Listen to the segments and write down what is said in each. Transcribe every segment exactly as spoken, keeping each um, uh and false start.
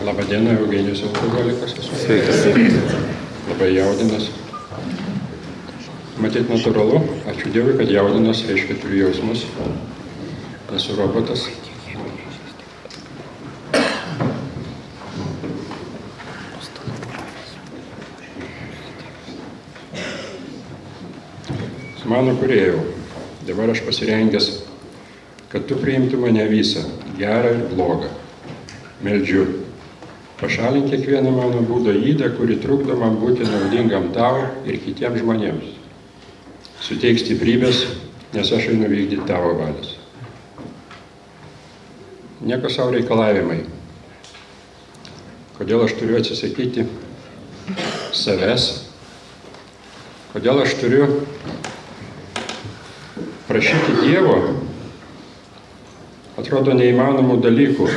Labadiena, Eugenijus alkoholikas esu. Sveikas. Labai jaudinas. Matyt, natūralu. Ačiū Dievui, kad jaudinas, reiškia turiu jausmus. Esu robotas. Mano kūrėjau, dabar aš pasirengęs, kad tu priimtų mane visą, gerą ir blogą. Meldžiu, pašalink kiekvieną mano būdo ydą, kuri trukdo man būti naudingam tau ir kitiems žmonėms. Suteik stiprybės, nes aš einu vykdyti tavo valios. Nieko savo reikalavimai. Kodėl aš turiu atsisakyti savęs? Kodėl aš turiu prašyti Dievo, atrodo, neįmanomų dalykų,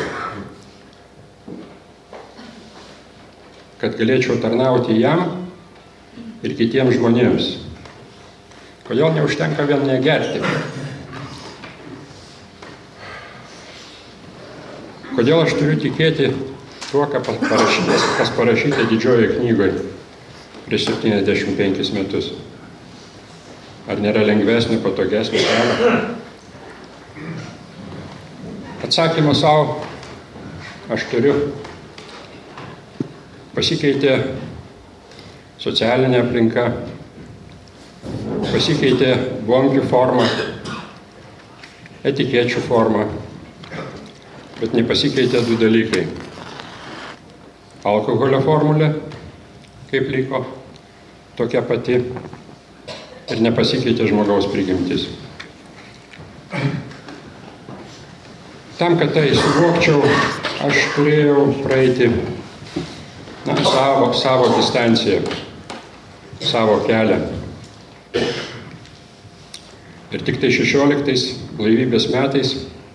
kad galėčiau tarnauti jam ir kitiems žmonėms. Kodėl neužtenka vien negerti? Kodėl aš turiu tikėti tuo, kas parašyta didžiojoje knygoje prieš septyniasdešimt penkis metus? Ar nėra lengvesnio, patogesnio kelio? Atsakymą savo aš turiu. Pasikeitė socialinė aplinka, pasikeitė bombių forma, etikečių forma, bet nepasikeitė du dalykai. Alkoholio formulė, kaip liko, tokia pati. Ir nepasikeitė žmogaus prigimtis. Tam, kad tai suvokčiau, aš turėjau praeiti na, savo, savo distanciją, savo kelią. Ir tik tai šešioliktais blaivybės metais,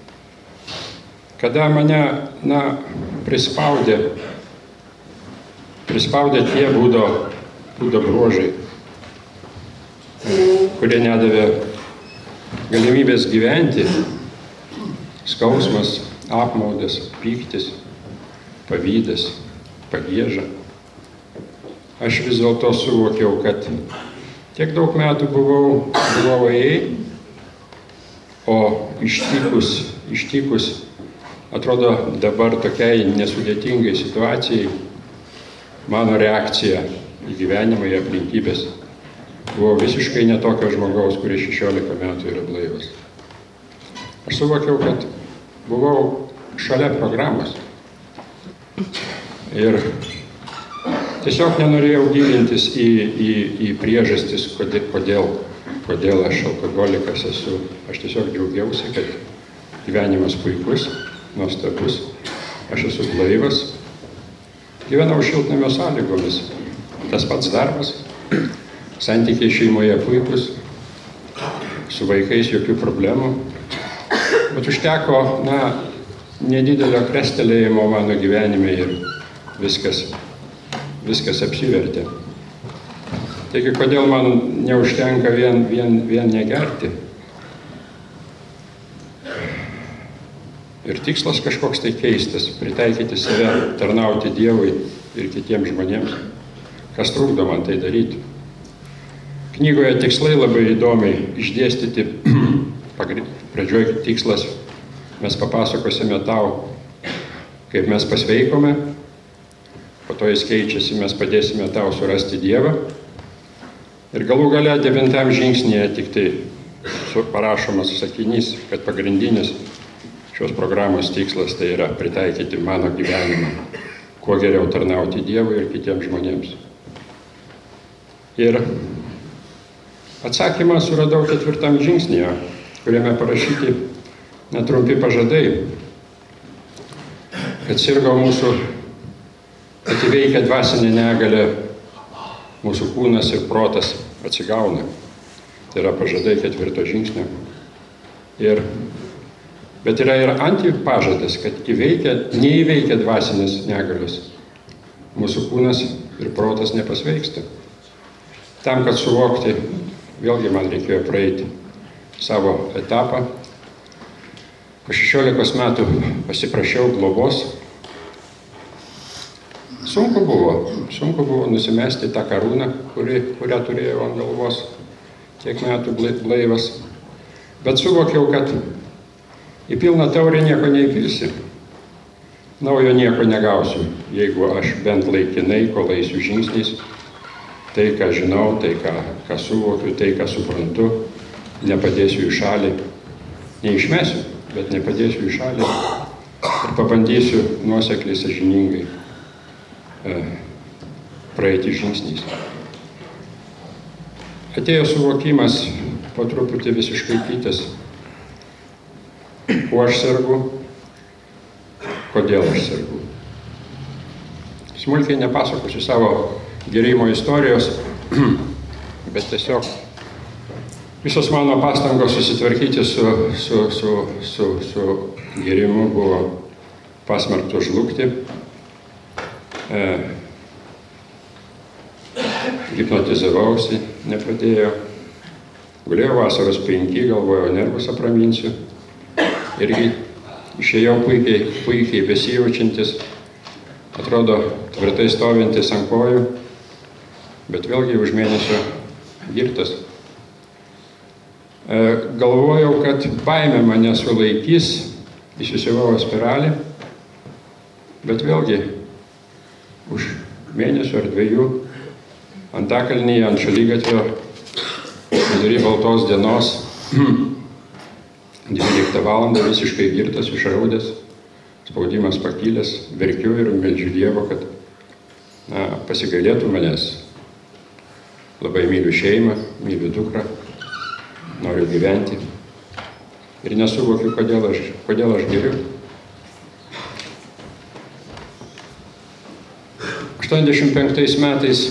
kada mane na, prispaudė, prispaudė tie būdo, būdo bruožai, kurie nedavė galimybės gyventi, skausmas, apmaudas, pyktis, pavydas, pagieža. Aš vis dėlto suvokiau, kad tiek daug metų buvau, buvau ėjai, o ištikus, ištikus, atrodo dabar tokiai nesudėtingai situacijai, mano reakcija į gyvenimą, į aplinkybės buvo visiškai netokio žmogaus, kuris šešiolika metų yra blaivas. Aš suvokiau, kad buvau šalia programos ir tiesiog nenorėjau gilintis į, į, į priežastis, kodėl, kodėl, kodėl aš alkoholikas esu. Aš tiesiog džiaugiausi, kad gyvenimas puikus, nuostabus, aš esu blaivas. Gyvenau šiltnamio sąlygomis, tas pats darbas. Santykiai šeimoje puikus, su vaikais jokių problemų, bet užteko, na, nedidelio krestelėjimo mano gyvenime ir viskas, viskas apsivertė. Taigi, kodėl man neužtenka vien, vien, vien negerti? Ir tikslas kažkoks tai keistas, pritaikyti save, tarnauti Dievui ir kitiems žmonėms. Kas trukdo man tai daryti? Knygoje tikslai labai įdomiai išdėstyti. Pradžioj tikslas, mes papasakosime tau, kaip mes pasveikome, po to jis keičiasi, mes padėsime tau surasti Dievą. Ir galų gale devintam žingsnėje tik tai parašomas sakinys, kad pagrindinis šios programos tikslas tai yra pritaikyti mano gyvenimą, kuo geriau tarnauti Dievui ir kitiems žmonėms. Ir atsakymą suradau ketvirtam žingsnėje, kuriame parašyti netrumpi pažadai, kad sirgo mūsų, kad įveikia dvasinę negalę, mūsų kūnas ir protas atsigauna. Tai yra pažadai ketvirto žingsnio. Ir, bet yra ir antipažadas, kad įveikia, neįveikia dvasinės negalios. Mūsų kūnas ir protas nepasveiksta. Tam, kad suvokti, vėlgi man reikėjo praeiti savo etapą. Po šešiolikos metų pasiprašiau globos Sunku buvo, sunku buvo nusimesti tą karūną, kuri, kurią turėjau ant galvos tiek metų blaivas. Bet suvokiau, kad į pilną taurę nieko neįpilsi. Naujo nieko negausiu, jeigu aš bent laikinai, kol eisiu žingsniais, tai, ką žinau, tai, ką, ką suvokiu, tai, ką suprantu, nepadėsiu į šalį. Neišmesiu, bet nepadėsiu į šalį ir pabandysiu nuosekliai, sąžiningai e, praeiti žingsniais. Atėjo suvokimas po truputį visiškai kitas. Kuo aš sergu, kodėl aš sergu. Smulkiai nepasakosiu savo gėrimo istorijos, bet tiesiog visos mano pastangos susitvarkyti su, su, su, su, su gėrimu buvo pasmerktos žlugti. E, hipnotizavausi, nepadėjo. Gulėjau vasaros penki, galvojau, nervus apraminsiu. Irgi išėjau puikiai, puikiai besijaučiantis, atrodo tvirtai stovintis ant kojų, bet vėlgi už mėnesio girtas. E, galvojau, kad baimė mane sulaikys, įsisiuvau spiralį, bet vėlgi už mėnesio ar dviejų Antakalnyje ant šaligatvio vidury baltos dienos dvyliktą valandą visiškai girtas, išraudęs, spaudimas pakilęs, verkiu ir meldžiu Dievo, kad na, pasigailėtų manęs. Labai myliu šeimą, myliu dukrą, noriu gyventi ir nesuvokiu, kodėl aš, kodėl aš geriu. aštuoniasdešimt penktais metais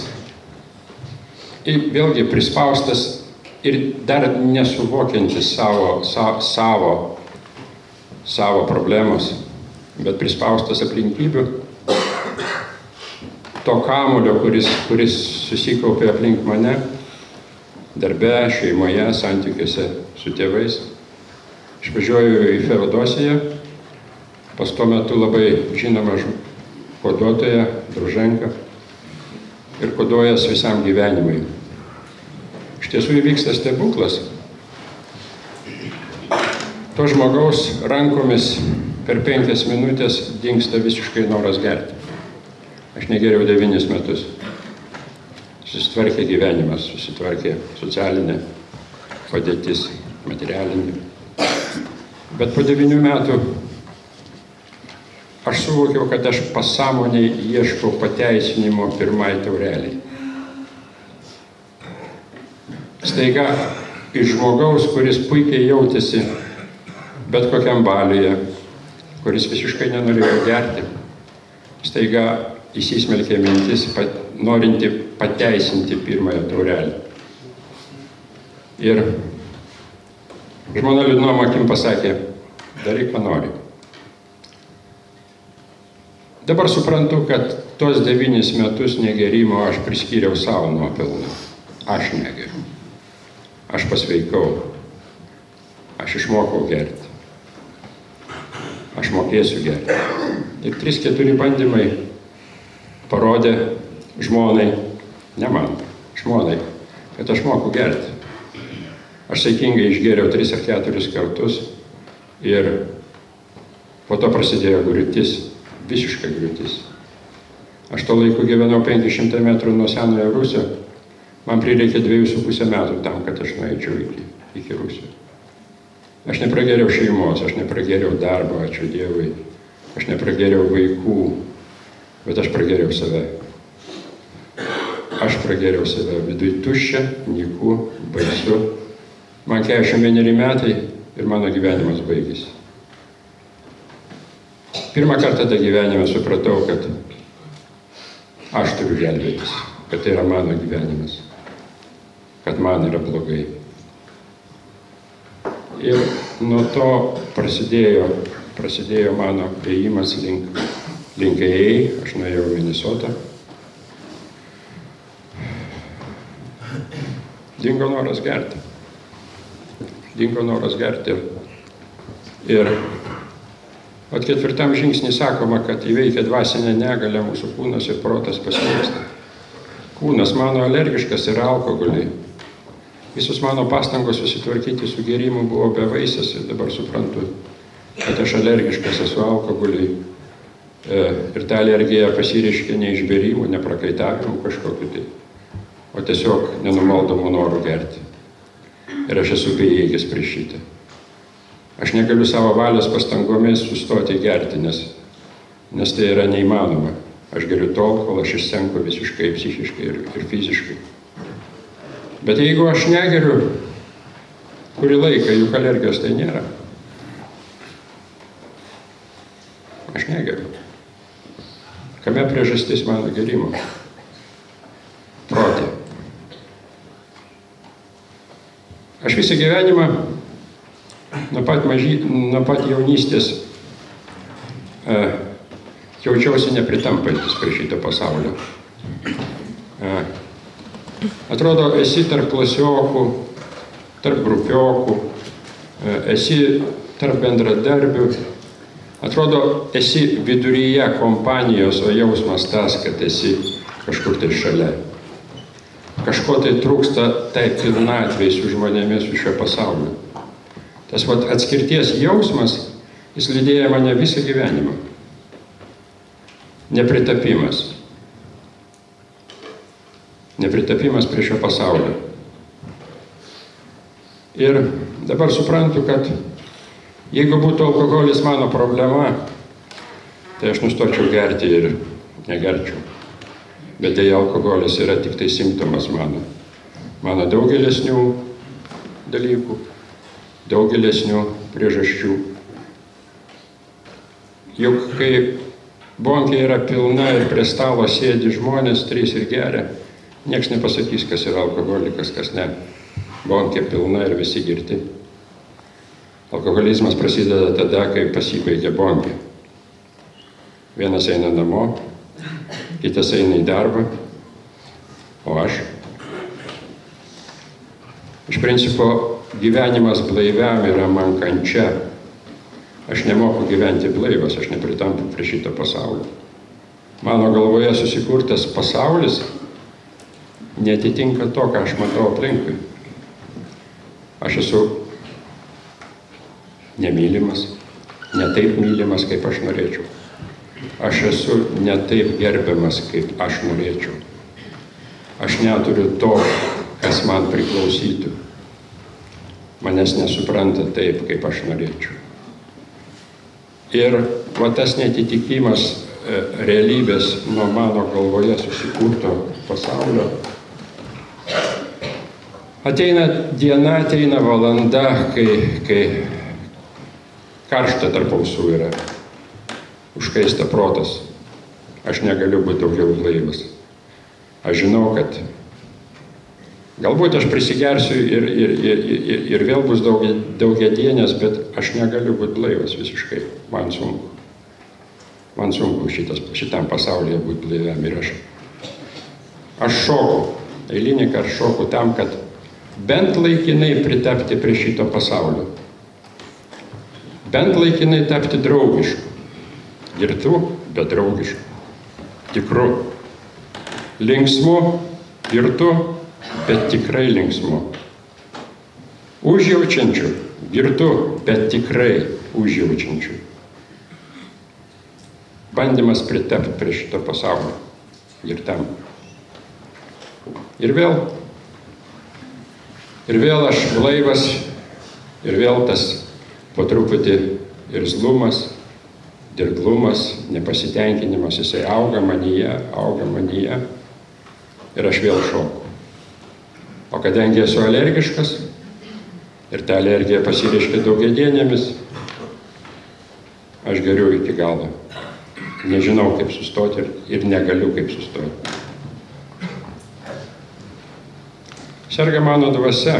vėlgi prispaustas ir dar nesuvokiantis savo, sa, savo, savo problemos, bet prispaustas aplinkybių, to kamulio, kuris, kuris susikaupė aplink mane, darbe, šeimoje, santykiuose su tėvais. Išvažiuoju į Feodosiją, pas tuo metu labai žinomą koduotoją, Druženką, ir koduojas visam gyvenimui. Iš tiesų įvyksta stebuklas. To žmogaus rankomis per penkias minutės dingsta visiškai noras gerti. Aš negeriau devynis metus. Susitvarkė gyvenimas, susitvarkė socialinė padėtis, materialinė. Bet po devynių metų aš suvokiau, kad aš pasąmoniai ieškau pateisinimo pirmai taureliai. Staiga iš žmogaus, kuris puikiai jautėsi bet kokiam baliuje, kuris visiškai nenorėjo gerti, staiga įsismelkė mintis, pat, norinti pateisinti pirmąją taurelę. Ir žmona liūdnom akim pasakė, daryk, ką nori. Dabar suprantu, kad tos devynis metus negerimo aš priskyriau savo nuopelną. Aš negeriu. Aš pasveikau. Aš išmokau gerti. Aš mokėsiu gerti. Ir trys keturi bandymai parodė žmonai, ne man, žmonai, kad aš moku gerti. Aš saikingai išgėriau tris ar keturis kartus ir po to prasidėjo griūtis. Visiška griūtis. Aš to laiku gyvenau penkiasdešimt metrų nuo senojo Rūsio. Man prireikė dviejų su pusę metų tam, kad aš nueičiau iki, iki Rūsio. Aš nepragėriau šeimos, aš nepragėriau darbo, ačiū Dievui. Aš nepragėriau vaikų, bet aš pragėriau save. Aš pragėriau save. Viduj tuščia, nyku, baisu. Man keturiasdešimt vieneri metai ir mano gyvenimas baigėsi. Pirmą kartą tą gyvenimą supratau, kad aš turiu gelbėtis, kad tai yra mano gyvenimas, kad man yra blogai. Ir nuo to prasidėjo, prasidėjo mano ėjimas link, link A A, aš nuėjau į Minnesotą. Dingo noras gerti. Dingo noras gerti. Ir O ketvirtam žingsnį sakoma, kad įveikia dvasinę negalę mūsų kūnas ir protas pasveiksta. Kūnas mano alergiškas yra alkoholiui. Visus mano pastangos susitvarkyti su gėrimu buvo bevaisės ir dabar suprantu, kad aš alergiškas esu alkoholiui. Ir ta alergija pasireiškia ne išbėrimu, ne prakaitavimu kažkokiu tai, o tiesiog nenumaldomu noru gerti. Ir aš esu bejėgis prieš šitą. Aš negaliu savo valios pastangomis sustoti gerti, nes, nes tai yra neįmanoma. Aš geriu tol, kol aš išsenku visiškai psichiškai ir, ir fiziškai. Bet jeigu aš negeriu kurį laiką, juk alergijos tai nėra. Aš negeriu. Kame priežastis mano gerimo? Prote. Aš visą gyvenimą nuo pat, mažy, nuo pat jaunystės e, jaučiausi nepritampantis prie šito pasaulio. E, atrodo, esi tarp klasiokų, tarp grupiokų, e, esi tarp bendradarbių. Atrodo, esi viduryje kompanijos, o jausmas tas, kad esi kažkur tai šalia. Kažko tai trūksta tai pilnatvei su žmonėmis su šio pasaulio. Tas vat atskirties jausmas, jis lydėjo mane visą gyvenimą. Nepritapimas. Nepritapimas prie šio pasaulio. Ir dabar suprantu, kad jeigu būtų alkoholis mano problema, tai aš nustočiau gerti ir negerčiau. Bet dėja alkoholis yra tik tai simptomas mano. Mano daugelesnių dalykų, daugelesnių priežasčių. Juk kai bonkė yra pilna ir prie stalo sėdi žmonės, trys ir geria, nieks nepasakys, kas yra alkoholikas, kas ne. Bonkė pilna ir visi girti. Alkoholizmas prasideda tada, kai pasibaigia bonkė. Vienas eina namo, kitas eina į darbą, o aš. Iš principo, gyvenimas blaiviam yra man kančia. Aš nemoku gyventi blaivas, aš nepritampu prie šito pasaulio. Mano galvoje susikurtas pasaulis neatitinka to, ką aš matau aplinkui. Aš esu nemylimas, ne taip mylimas, kaip aš norėčiau. Aš esu ne taip gerbiamas, kaip aš norėčiau. Aš neturiu to, kas man priklausytų. Manęs nesupranta taip, kaip aš norėčiau. Ir va tas netitikimas e, realybės nuo mano galvoje susikurto pasaulio. Ateina diena, ateina valanda, kai, kai karšta tarp ausų yra. Užkaista protas. Aš negaliu būti daugiau blaivas. Aš žinau, kad galbūt aš prisigersiu ir, ir, ir, ir, ir vėl bus daugiadienės, bet aš negaliu būti blaivas visiškai. Man sunku. Man sunku šitas, šitam pasaulyje būti blaiviam. Ir aš, aš šoku. Eilinį kartą šoku tam, kad bent laikinai pritapti prie šito pasaulio. Bent laikinai tapti draugišku. Girtu, bet draugišku. Tikru. Linksmu, girtu, bet tikrai linksmu. Užjaučiančiu, girtu, bet tikrai užjaučiančiu. Bandymas pritapti prie šito pasaulio. Girtam. Ir vėl, ir vėl aš blaivas, ir vėl tas po truputį irzlumas, dirglumas, nepasitenkinimas, jisai auga manyje, auga manyje ir aš vėl šoku. O kadangi esu alergiškas ir ta alergija pasireiškia daugiadienėmis, aš geriu iki galo. Nežinau, kaip sustoti ir, ir negaliu kaip sustoti. Serga mano dvasia.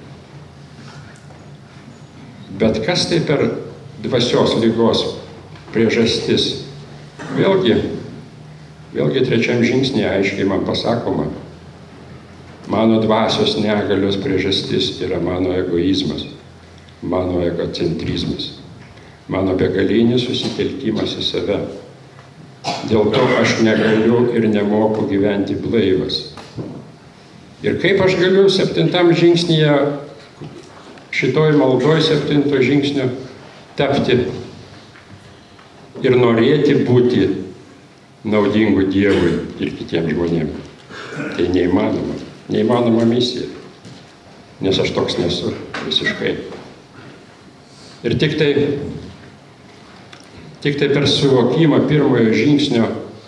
Bet kas tai per dvasios lygos priežastis? Vėlgi, vėlgi trečiam žingsnėje aiškiai man pasakoma, mano dvasios negalios priežastis yra mano egoizmas, mano egocentrizmas. mano begalinis susitelkimas į save. Dėl to aš negaliu ir nemoku gyventi blaivas. Ir kaip aš galiu septintam žingsnyje, šitoj maldoj septinto žingsnio, tapti ir norėti būti naudingu Dievui ir kitiems žmonėms. Tai neįmanoma. Neįmanoma misija. Nes aš toks nesu visiškai. Ir tik tai, tik tai per suvokimą pirmojo žingsnio,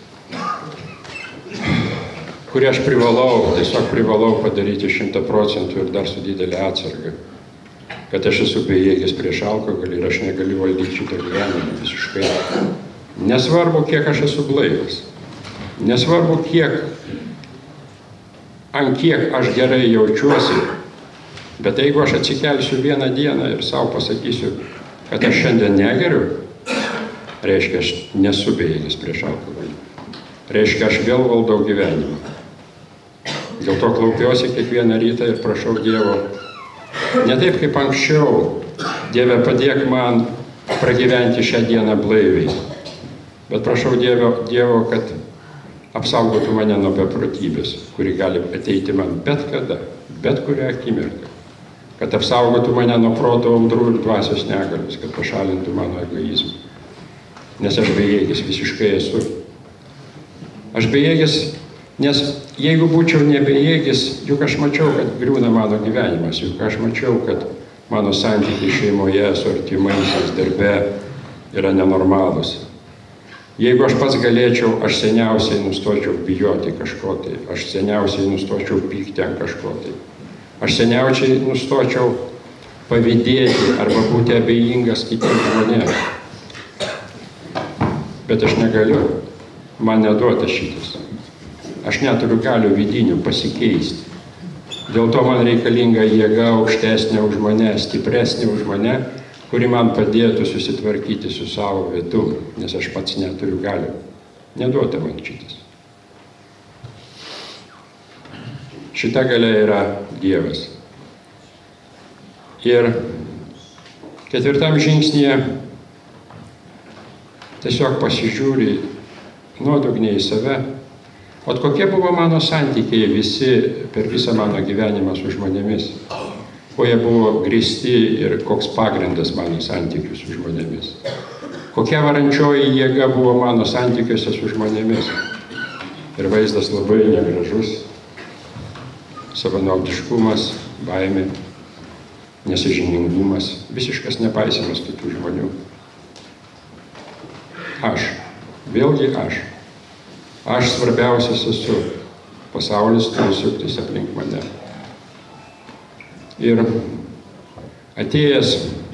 kurį aš privalau, tiesiog privalau padaryti šimtą procentų ir dar su didelė atsarga, kad aš esu bejėgis prieš alkoholį ir aš negaliu valdyti šito gyvenimo visiškai. Nesvarbu, kiek aš esu blaivas. Nesvarbu, kiek, ant kiek aš gerai jaučiuosi, bet jeigu aš atsikelsiu vieną dieną ir savo pasakysiu, kad aš šiandien negeriu, reiškia, aš nesu bejėgis prieš alkoholį. Reiškia, aš vėl valdau gyvenimą. Dėl to klaupiuosi kiekvieną rytą ir prašau Dievo, ne taip kaip anksčiau, Dieve, padėk man pragyventi šią dieną blaiviai, bet prašau Dievo, Dievo, kad apsaugotų mane nuo beprotybės, kuri gali ateiti man bet kada, bet kurią akimirką, kad apsaugotų mane nuo proto audrų ir dvasios negalios, kad pašalintų mano egoizmą, nes aš bejėgis visiškai esu. Aš bejėgis, nes jeigu būčiau nebejėgis, juk aš mačiau, kad griūna mano gyvenimas, juk aš mačiau, kad mano santykiai šeimoje su artimaisiais darbe yra nenormalūs. Jeigu aš pats galėčiau, aš seniausiai nustočiau bijoti kažko tai, aš seniausiai nustočiau pykti ant kažko tai, aš seniausiai nustočiau pavydėti arba būti abejingas kitiems žmonėms. Bet aš negaliu, man neduota šitas. Aš neturiu galių vidinių pasikeisti. Dėl to man reikalinga jėga aukštesnė už mane, stipresnė už mane, kuri man padėtų susitvarkyti su savo vidum, nes aš pats neturiu galių. Neduota man šitas. Šita galia yra Dievas. Ir ketvirtam žingsnyje tiesiog pasižiūri nuodugniai į save. O kokie buvo mano santykiai visi per visą mano gyvenimą su žmonėmis? Kuo jie buvo grįsti ir koks pagrindas mano santykių su žmonėmis? Kokia varančioji jėga buvo mano santykiuose su žmonėmis? Ir vaizdas labai negražus. Savanaudiškumas, baimė, nesąžiningumas, visiškas nepaisymas kitų žmonių. Aš. Vėlgi aš. Aš svarbiausias esu. Pasaulis turi suktis aplink mane. Ir atėjęs,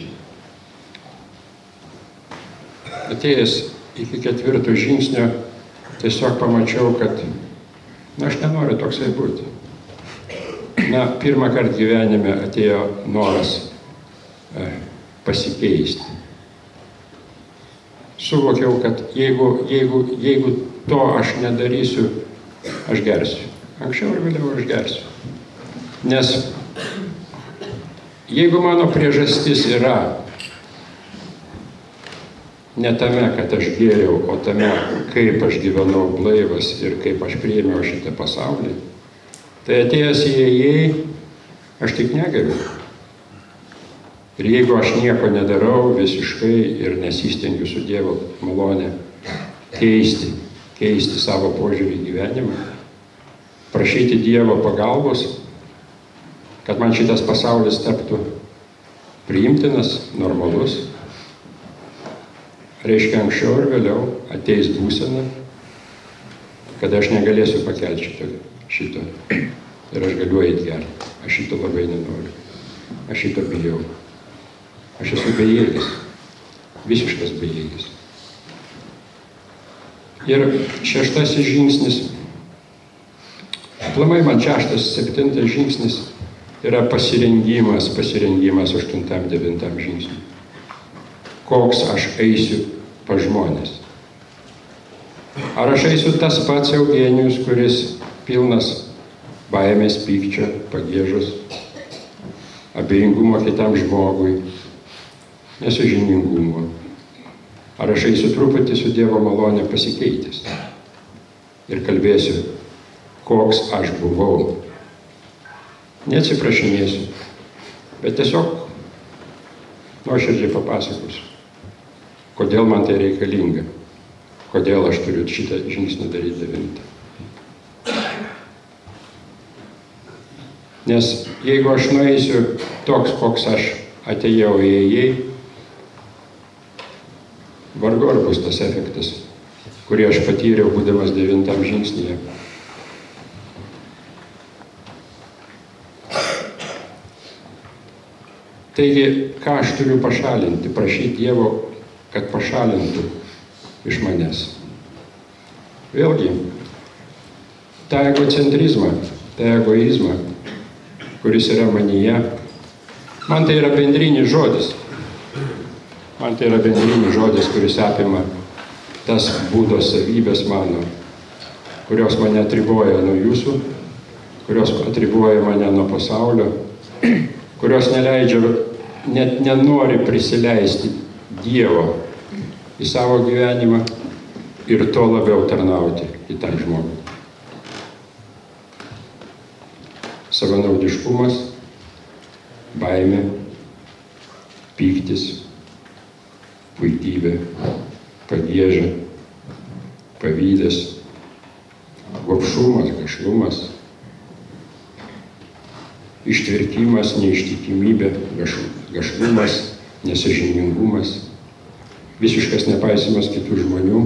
atėjęs iki ketvirto žingsnio, tiesiog pamačiau, kad na, aš nenoriu toksai būti. Na, pirmą kartą gyvenime atėjo noras e, pasikeisti. Suvokiau, kad jeigu, jeigu, jeigu to aš nedarysiu, aš gersiu. Anksčiau ir vėliau aš gersiu. Nes jeigu mano priežastis yra ne tame, kad aš gėriau, o tame, kaip aš gyvenau blaivas ir kaip aš priėmiau šitą pasaulį, tai atėjęs į įėjai, aš tik negeriu. Ir jeigu aš nieko nedarau visiškai ir nesistengiu su Dievo malone keisti, keisti savo požiūrį į gyvenimą, prašyti Dievo pagalbos, kad man šitas pasaulis taptų priimtinas, normalus, reiškia anksčiau ir vėliau ateis būsena, kad aš negalėsiu pakelti šito, šito ir aš galiu eiti gerti. Aš šito labai nenoriu. Aš šito bijau. Aš esu bejėgis, visiškas bejėgis. Ir šeštasis žingsnis, aplamai man šeštas, septintas žingsnis yra pasirengimas, pasirengimas aštuntam, devintam žingsniui. Koks aš eisiu pas žmonės. Ar aš eisiu tas pats Eugenijus, kuris pilnas baimės, pykčio, pagiežos, abejingumo kitam žmogui, nesąžiningumo, ar aš eisiu truputį su Dievo malonė pasikeitęs ir kalbėsiu, koks aš buvau. Neatsiprašinėsiu, bet tiesiog nuoširdžiai papasakosiu, kodėl man tai reikalinga, kodėl aš turiu šitą žingsnį daryti devintą. Nes jeigu aš nueisiu toks, koks aš atėjau įėjai, vargu ar bus tas efektas, kurį aš patyriau būdamas devintam žingsnyje. Taigi, ką aš turiu pašalinti, prašyti Dievo, kad pašalintų iš manęs. Vėlgi, tą egocentrizmą, tą egoizmą, kuris yra manyje, man tai yra bendrinis žodis. Man tai yra bendrinis žodis, kuris apima tas būdo savybės mano, kurios mane atriboja nuo jūsų, kurios atriboja mane nuo pasaulio, kurios neleidžia, net nenori prisileisti Dievo į savo gyvenimą ir to labiau tarnauti į tą žmogų. Savanaudiškumas, baimė, pyktis, puikybė, pagieža, pavydas, gobšumas, gašlumas, ištvirkimas, neištikimybė, gašlumas, nesąžiningumas, visiškas nepaisimas kitų žmonių,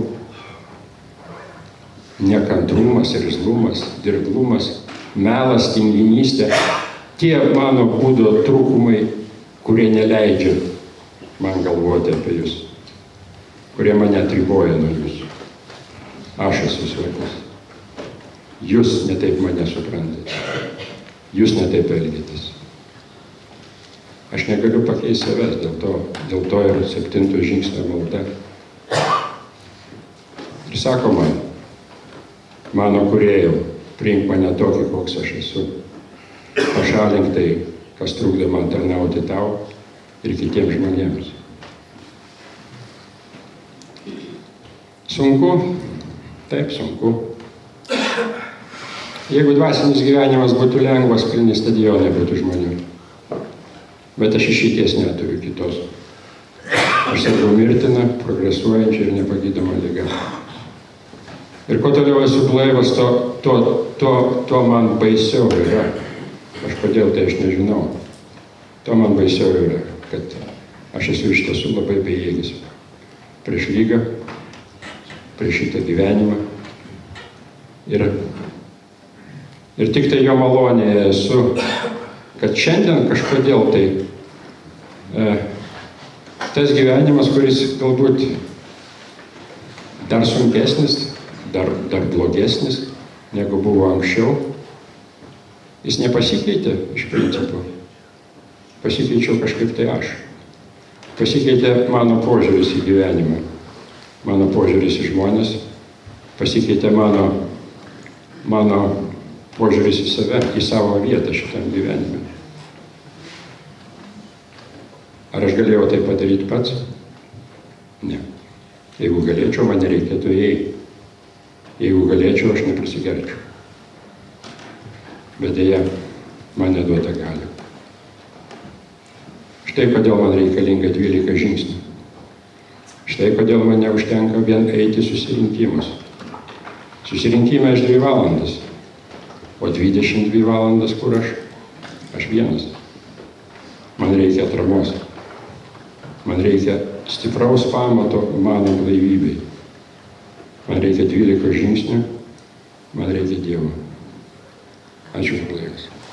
nekantrumas, irzlumas, dirglumas, melas, tinginystė, tie mano būdo trūkumai, kurie neleidžia man galvoti apie jūs, kurie mane atriboja nuo jūsų. Aš esu svarbus. Jūs netaip mane suprantate. Jūs netaip elgėtės. Aš negaliu pakeisti savęs, dėl to, dėl to ir septinto žingsnio malda. Ir sako man, mano kūrėjau, priimk mane tokį, koks aš esu. Pašalink tai, kas trukdo man tarnauti tau ir kitiems žmonėms. Sunku? Taip, sunku. Jeigu dvasinis gyvenimas būtų lengvas, pilni stadionai būtų žmonių. Bet aš išeities neturiu kitos. Aš sergu mirtiną, progresuojančią ir nepagydomą ligą. Ir kuo toliau esu blaivas, to, to, to, to man baisiau yra. Aš kodėl tai aš nežinau. To man baisiau yra, kad aš esu iš tiesų labai bejėgis. Prieš lygą, prieš šitą gyvenimą. Ir, ir tik tai jo malonėje esu, kad šiandien kažkodėl tai e, tas gyvenimas, kuris galbūt dar sunkesnis, dar, dar blogesnis, negu buvo anksčiau, jis nepasikeitė iš principo. Pasikeičiau kažkaip tai aš. Pasikeitė mano požiūris į gyvenimą, mano požiūris į žmonės, pasikeitė mano, mano požiūris į save, į savo vietą šitam gyvenime. Ar aš galėjau tai padaryti pats? Ne. Jeigu galėčiau, man nereikėtų įeiti. Jeigu galėčiau, aš neprisigerčiau. Bet dėja, man neduota galia. Štai kodėl man reikalinga dvylika žingsnių. Štai kodėl man neužtenka vien eiti susirinkimus. Susirinkime aš dvi valandas. O dvidešimt dvi valandas kur aš? Aš vienas. Man reikia atramos. Man reikia stipraus pamato mano blaivybei. Man reikia dvylika žingsnių. Man reikia Dievo. Ačiū už laikas.